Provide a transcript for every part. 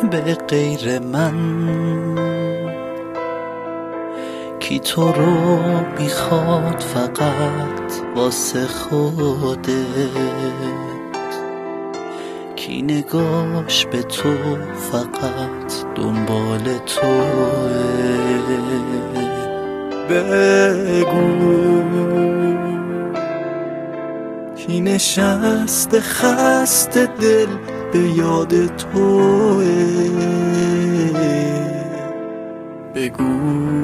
به غیر من؟ کی تو رو میخواد فقط واسه خودت؟ کی نگاش به تو فقط دنبال توه؟ بگو کی نشسته خسته دل به یاد توه؟ بگو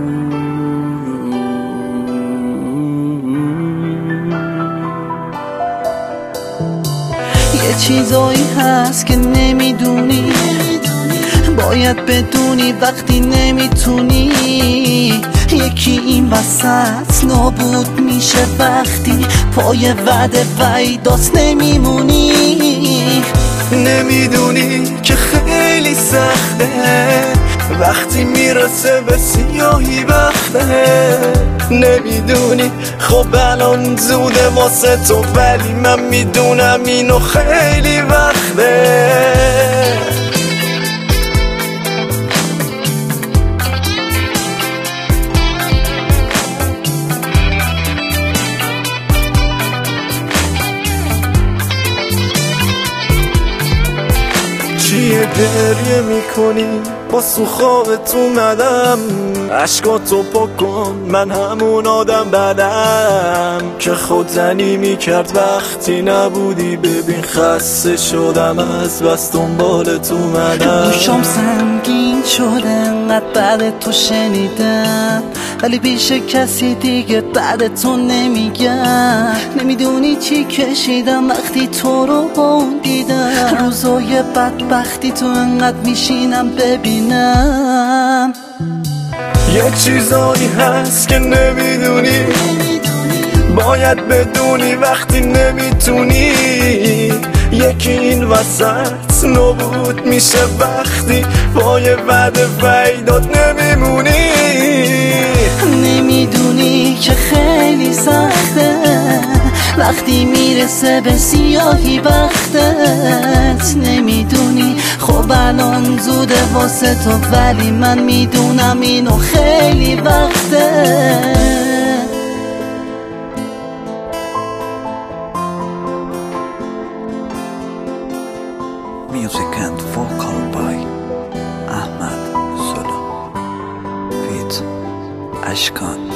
یه چیزایی هست که نمیدونی، باید بدونی وقتی نمیتونی. یکی این وسط نابود میشه وقتی پای وعده وعیدات نمیمونی. نمیدونی که خیلی سخته وقتی میرسه به سیاهی وقته. نمیدونی خب الان زوده واسه تو، ولی من میدونم اینو خیلی وقته. چیه گریه میکنی؟ با سوخابت اومدم، عشقاتو پاک کن، من همون آدم بدم که خودزنی میکرد وقتی نبودی. ببین خسته شدم از بس دنبالت اومدم. دوشم سنگین شده انقدر بعد تو شنیدم، ولی پیش کسی دیگه بعد تو نمیگم. نمیدونی چی کشیدم وقتی تو رو دیدم. روزای بدبختی تو انقدر میشینم ببینم. یه چیزایی هست که نمیدونی، باید بدونی وقتی نمیتونی. یکی این وسط نابود میشه وقتی پای وعده وعیدات نمیمونی. نمیدونی که خیلی سخته وقتی میرسه به سیاهی وقتت. نمیدونی خب الان زوده واسه تو، ولی من میدونم اینو خیلی وقته. Music and vocal by Ahmad Solo with Ashkan.